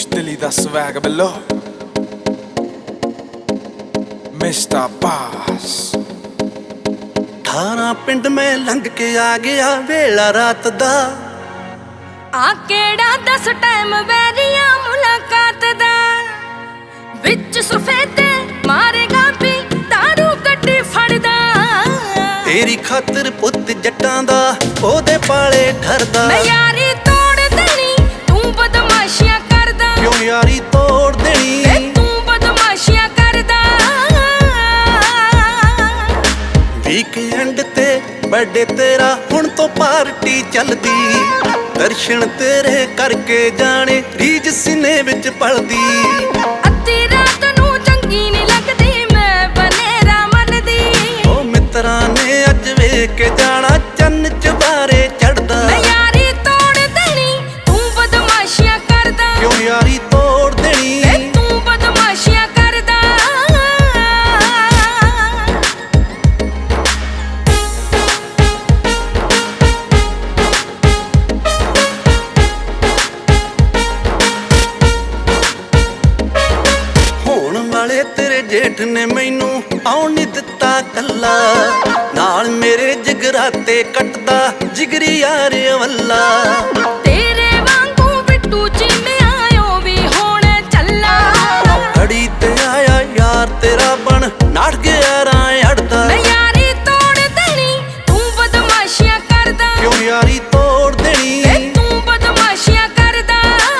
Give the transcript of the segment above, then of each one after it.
Dilly da swag below Mr. Boss 18 ਪਿੰਡ ਮੈਂ ਲੰਘ ਕੇ ਆ ਗਿਆ ਵੇਲਾ ਰਾਤ ਦਾ ਆ ਕਿਹੜਾ ਦਸ ਟਾਈਮ ਵੈਰੀਆਂ ਮੁਲਾਕਾਤ ਦਾ ਵਿੱਚ ਸਫੇਦੇ ਮਾਰੇਗਾ ਵੀ ਤਾਰੂ ਗੱਡੀ ਫੜਦਾ ਤੇਰੀ ਖਾਤਰ ਪੁੱਤ ਜੱਟਾਂ ਦਾ ਉਹਦੇ ਪਾਲੇ ਠਰਦਾ ਮੈਂ ਯਾਰੀ ਤੋੜ ਦੇਣੀ ਤੂੰ ਬਦਮਾਸ਼ੀਆਂ ਕਰਦਾ ਕਿਉਂ ਯਾਰੀ ਤੋੜ ਦੇਣੀ ਵੇ ਤੂੰ ਬਦਮਾਸ਼ੀਆਂ ਕਰਦਾ ਵੀਕਐਂਡ ਤੇ ਬਰਥਡੇ ਤੇਰਾ ਹੁਣ ਤੋਂ ਪਾਰਟੀ ਚੱਲਦੀ ਦਰਸ਼ਨ ਤੇਰੇ ਕਰਕੇ ਜਾਣੇ ਰੀਝ ਸੀਨੇ ਵਿੱਚ ਪਲਦੀ ਅੱਧੀ ਰਾਤ ਨੂੰ ਚੰਗੀ ਨਹੀਂ ਲੱਗਦੀ ਮੈਂ ਬਨੇਰਾ ਮੰਨਦੀ ਉਹ ਮਿੱਤਰਾਂ ਨੇ ਅੱਜ ਵੇਖ ਕੇ ਜਾਣਾ ਚੰਨ ਚੁਬਾਰੇ ਚੜਦਾ ਮੈਂ ਯਾਰੀ ਤੋੜ ਦੇਣੀ ਤੂੰ ਬਦਮਾਸ਼ੀਆਂ ਕਰਦਾ ਕਿਉਂ ਯਾਰੀ ਤੋੜ ਦੇਣੀ ਵੇ ਤੂੰ ਬਦਮਾਸ਼ੀਆਂ ਕਰਦਾ ਹੋਣ ਵਾਲੇ ਤੇਰੇ ਜੇਠ ਨੇ ਮੈਨੂੰ ਆਉਣ ਨਹੀਂ ਦਿੱਤਾ ਕੱਲਾ ਨਾਲ ਮੇਰੇ ਜਿਗਰਾਤੇ ਕੱਟਦਾ ਜਿਗਰੀ ਯਾਰ ਵੱਲਾ ਤੇਰੇ ਵਾਂਗੂ ਬਿੱਟੂ ਚੀਮਿਆਇਓ ਵੀ ਹੁਣ ਚੱਲਾ ਘੜੀ ਤੇ ਆਇਆ ਯਾਰ ਤੇਰਾ ਬਣ ਨਾੜ ਗਿਆ ਰਾਂ ਅੜਦਾ ਮੈਂ ਯਾਰੀ ਤੋੜ ਦੇਣੀ ਤੂੰ ਬਦਮਾਸ਼ੀਆਂ ਕਰਦਾ ਕਿਉਂ ਯਾਰੀ ਤੋੜ ਦੇਣੀ ਵੇ ਤੂੰ ਬਦਮਾਸ਼ੀਆਂ ਕਰਦਾ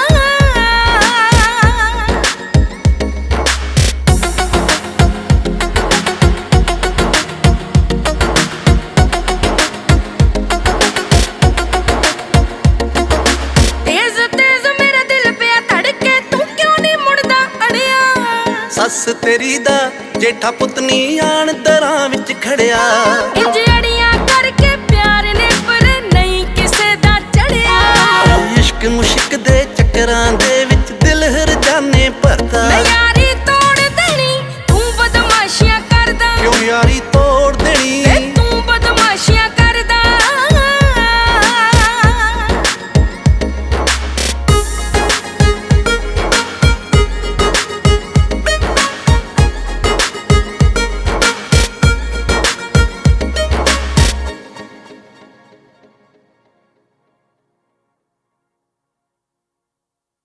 ਤੇਜ਼ ਤੇਜ਼ ਮੇਰਾ ਦਿਲ ਪਿਆ ਧੜਕੇ ਤੂੰ ਕਿਉਂ ਨਹੀਂ ਮੁੜਦਾ ਅੜਿਆ ਸੱਸ ਤੇਰੀ ਦਾ ਜੇਠਾ ਪੁੱਤਨੀ ਆਣ ਦਰਾਂ ਵਿੱਚ ਖੜਿਆ ਇੰਜ ਅੜੀਆਂ ਕਰਕੇ ਪਿਆਰ ਨੇ ਪਰ ਨਹੀਂ ਕਿਸੇ ਦਾ ਚੜਿਆ ਇਸ਼ਕ ਮੁਸ਼ਕ ਦੇ ਚੱਕਰਾਂ ਦੇ ਵਿੱਚ ਦਿਲ ਹਰ ਜਾਣੇ ਭਰਦਾ ਮੈਂ ਯਾਰੀ ਤੋੜ ਦੇਣੀ ਤੂੰ ਬਦਮਾਸ਼ੀਆਂ ਕਰਦਾ ਕਿਉਂ ਯਾਰੀ